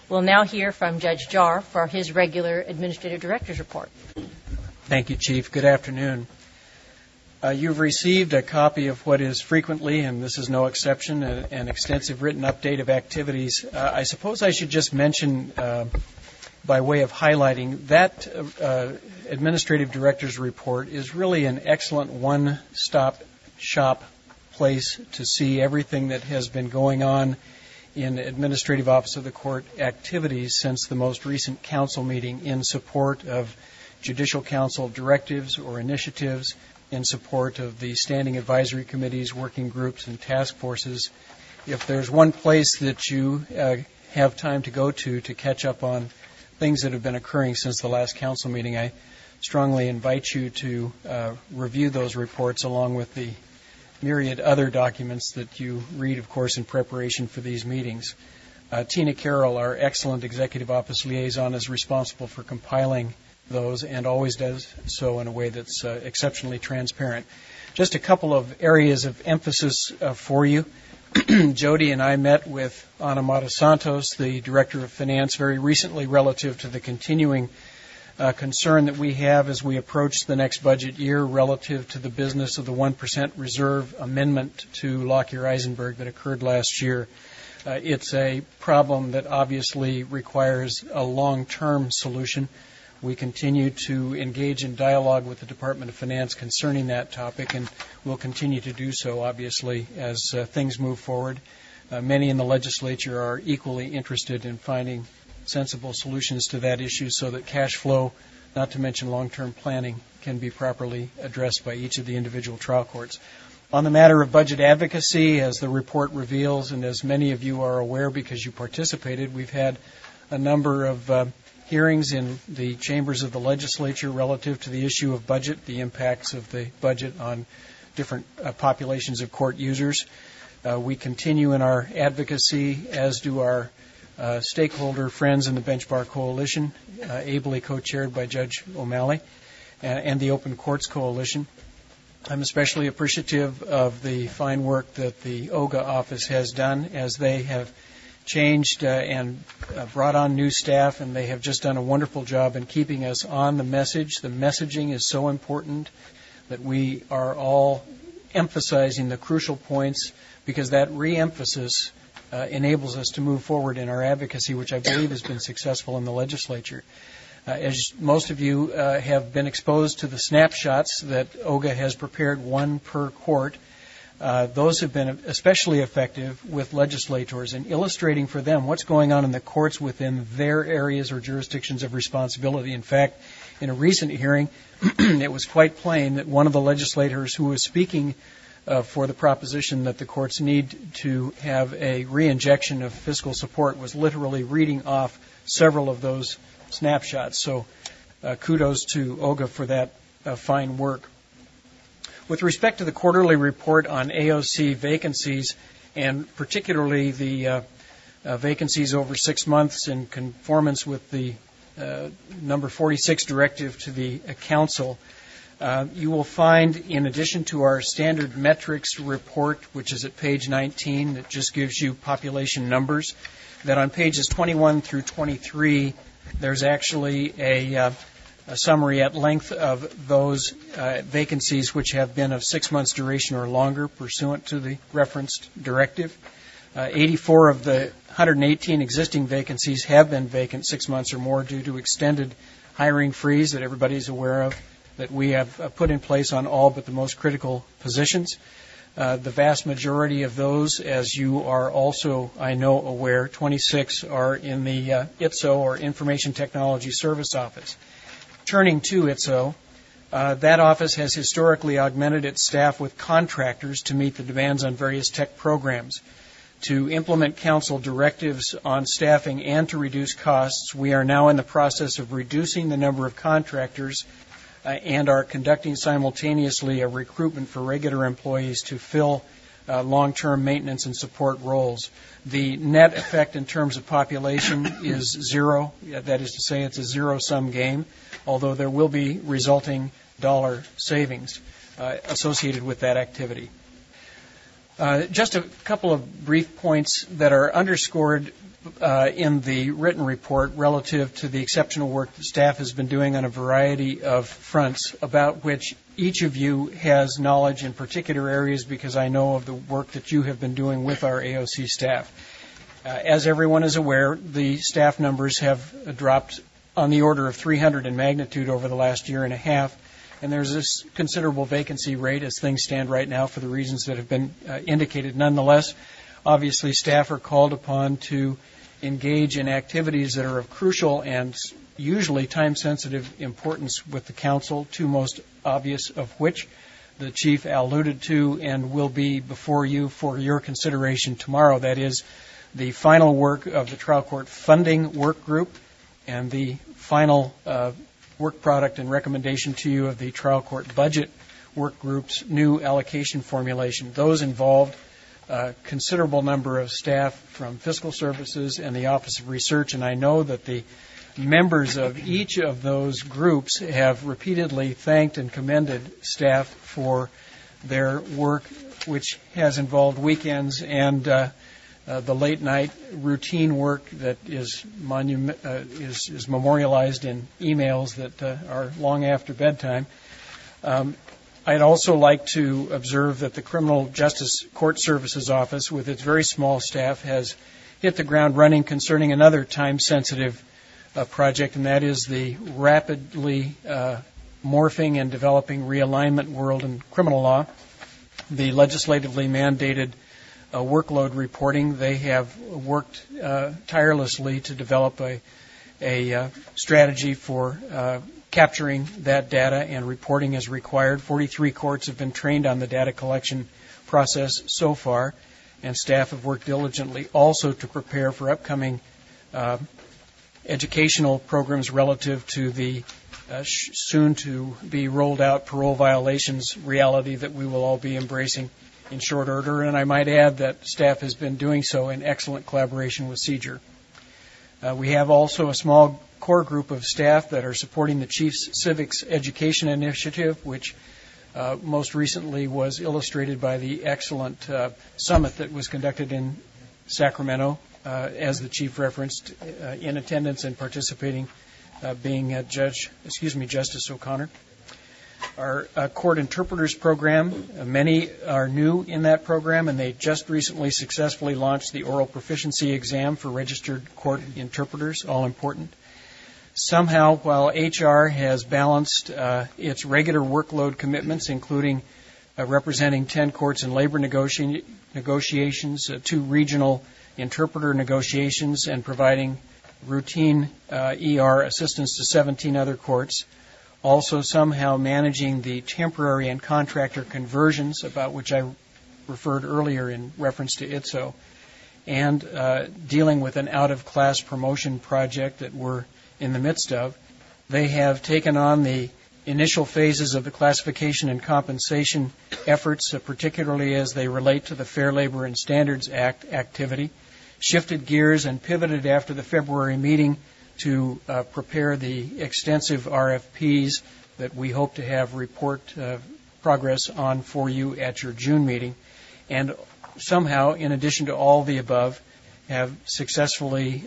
We'll now hear from Judge Jar for his regular Administrative Director's report. Thank you, Chief. Good afternoon. You've received a copy of what is frequently, and this is no exception, an extensive written update of activities. I suppose I should just mention, by way of highlighting, that Administrative Director's report is really an excellent one-stop shop place to see everything that has been going on in Administrative Office of the Court activities since the most recent council meeting in support of Judicial Council directives or initiatives, in support of the standing advisory committees, working groups, and task forces. If there's one place that you have time to go to catch up on things that have been occurring since the last council meeting, I strongly invite you to review those reports along with the myriad other documents that you read, of course, in preparation for these meetings. Tina Carroll, our excellent Executive Office liaison, is responsible for compiling those and always does so in a way that's exceptionally transparent. Just a couple of areas of emphasis for you. Jody and I met with Ana Mata Santos, the Director of Finance, very recently relative to the continuing concern that we have as we approach the next budget year relative to the business of the 1% reserve amendment to Lockyer-Eisenberg that occurred last year. It's a problem that obviously requires a long-term solution. We continue to engage in dialogue with the Department of Finance concerning that topic, and we'll continue to do so, obviously, as things move forward. Many in the legislature are equally interested in finding sensible solutions to that issue so that cash flow, not to mention long-term planning, can be properly addressed by each of the individual trial courts. On the matter of budget advocacy, as the report reveals, and as many of you are aware because you participated, we've had a number of hearings in the chambers of the legislature relative to the issue of budget, the impacts of the budget on different populations of court users. We continue in our advocacy, as do our stakeholder friends in the Bench Bar Coalition, ably co-chaired by Judge O'Malley, and the Open Courts Coalition. I'm especially appreciative of the fine work that the OGA office has done as they have changed and brought on new staff, and they have just done a wonderful job in keeping us on the message. The messaging is so important that we are all emphasizing the crucial points because that re-emphasis enables us to move forward in our advocacy, which I believe has been successful in the legislature. As most of you have been exposed to the snapshots that OGA has prepared, one per court, those have been especially effective with legislators in illustrating for them what's going on in the courts within their areas or jurisdictions of responsibility. In fact, in a recent hearing, it was quite plain that one of the legislators who was speaking for the proposition that the courts need to have a re-injection of fiscal support was literally reading off several of those snapshots. So kudos to OGA for that fine work. With respect to the quarterly report on AOC vacancies, and particularly the vacancies over 6 months in conformance with the number 46 directive to the Council, you will find, in addition to our standard metrics report, which is at page 19, that just gives you population numbers, that on pages 21 through 23, there's actually a summary at length of those vacancies which have been of 6 months duration or longer pursuant to the referenced directive. 84 of the 118 existing vacancies have been vacant 6 months or more due to extended hiring freeze that everybody's aware of, that we have put in place on all but the most critical positions. The vast majority of those, as you are also, I know, aware, 26 are in the ITSO, or Information Technology Service Office. Turning to ITSO, that office has historically augmented its staff with contractors to meet the demands on various tech programs. To implement Council directives on staffing and to reduce costs, we are now in the process of reducing the number of contractors and are conducting simultaneously a recruitment for regular employees to fill long-term maintenance and support roles. The net effect in terms of population is zero. That is to say, it's a zero-sum game, although there will be resulting dollar savings associated with that activity. Just a couple of brief points that are underscored in the written report relative to the exceptional work the staff has been doing on a variety of fronts about which each of you has knowledge in particular areas because I know of the work that you have been doing with our AOC staff. As everyone is aware, the staff numbers have dropped on the order of 300 in magnitude over the last year and a half, and there's this considerable vacancy rate as things stand right now for the reasons that have been indicated. Nonetheless, obviously staff are called upon to engage in activities that are of crucial and usually time-sensitive importance with the council, two most obvious of which the chief alluded to and will be before you for your consideration tomorrow. That is the final work of the trial court funding work group and the final work product and recommendation to you of the trial court budget work group's new allocation formulation. Those involved a considerable number of staff from fiscal services and the Office of Research, and I know that the members of each of those groups have repeatedly thanked and commended staff for their work, which has involved weekends and the late-night routine work that is memorialized in emails that are long after bedtime. I'd also like to observe that the Criminal Justice Court Services Office, with its very small staff, has hit the ground running concerning another time-sensitive project, and that is the rapidly morphing and developing realignment world in criminal law. The legislatively mandated workload reporting. They have worked tirelessly to develop a strategy for capturing that data and reporting as required. 43 courts have been trained on the data collection process so far, and staff have worked diligently also to prepare for upcoming educational programs relative to the soon-to-be rolled-out parole violations reality that we will all be embracing in short order. And I might add that staff has been doing so in excellent collaboration with CJER. We have also a small core group of staff that are supporting the Chief's Civics Education Initiative, which most recently was illustrated by the excellent summit that was conducted in Sacramento, as the Chief referenced, in attendance and participating being Justice O'Connor. Our court interpreters program, many are new in that program, and they just recently successfully launched the oral proficiency exam for registered court interpreters, all important. Somehow, while HR has balanced its regular workload commitments, including representing 10 courts in labor negotiations, 2 regional interpreter negotiations, and providing routine ER assistance to 17 other courts, also somehow managing the temporary and contractor conversions, about which I referred earlier in reference to ITSO, and dealing with an out-of-class promotion project that we're in the midst of. They have taken on the initial phases of the classification and compensation efforts, particularly as they relate to the Fair Labor and Standards Act activity, shifted gears and pivoted after the February meeting to prepare the extensive RFPs that we hope to have report progress on for you at your June meeting, and somehow, in addition to all the above, have successfully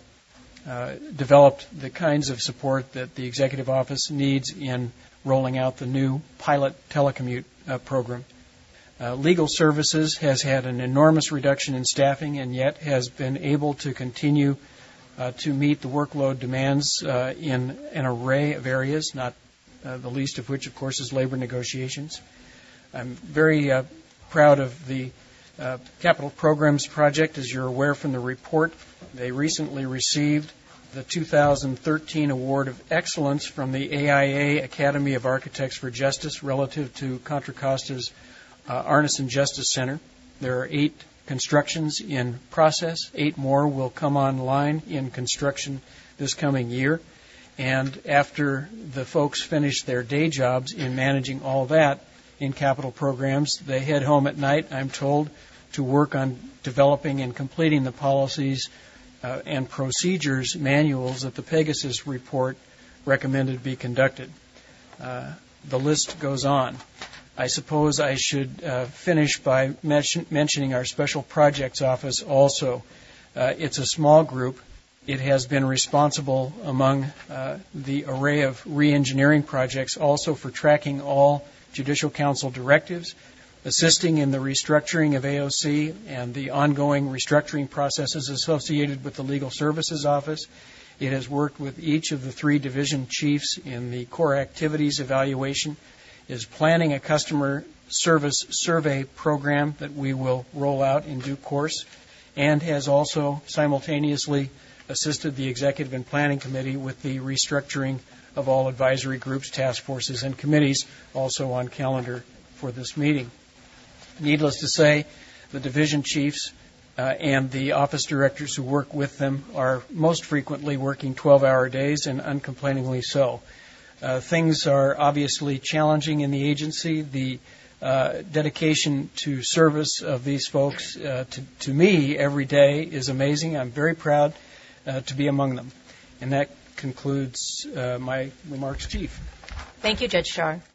developed the kinds of support that the Executive Office needs in rolling out the new pilot telecommute program. Legal Services has had an enormous reduction in staffing and yet has been able to continue to meet the workload demands in an array of areas, not the least of which, of course, is labor negotiations. I'm very proud of the Capital Programs Project. As you're aware from the report, they recently received the 2013 Award of Excellence from the AIA Academy of Architects for Justice relative to Contra Costa's Arneson Justice Center. There are 8 constructions in process. 8 more will come online in construction this coming year. And after the folks finish their day jobs in managing all that in capital programs, they head home at night, I'm told, to work on developing and completing the policies and procedures manuals that the Pegasus report recommended be conducted. The list goes on. I suppose I should finish by mentioning our Special Projects Office also. It's a small group. It has been responsible among the array of re-engineering projects also for tracking all Judicial Council directives, assisting in the restructuring of AOC and the ongoing restructuring processes associated with the Legal Services Office. It has worked with each of the 3 division chiefs in the core activities evaluation, is planning a customer service survey program that we will roll out in due course, and has also simultaneously assisted the Executive and Planning Committee with the restructuring of all advisory groups, task forces, and committees, also on calendar for this meeting. Needless to say, the division chiefs and the office directors who work with them are most frequently working 12-hour days, and uncomplainingly so. Things are obviously challenging in the agency. The dedication to service of these folks to me every day is amazing. I'm very proud to be among them. And that concludes my remarks, Chief. Thank you, Judge Jarr.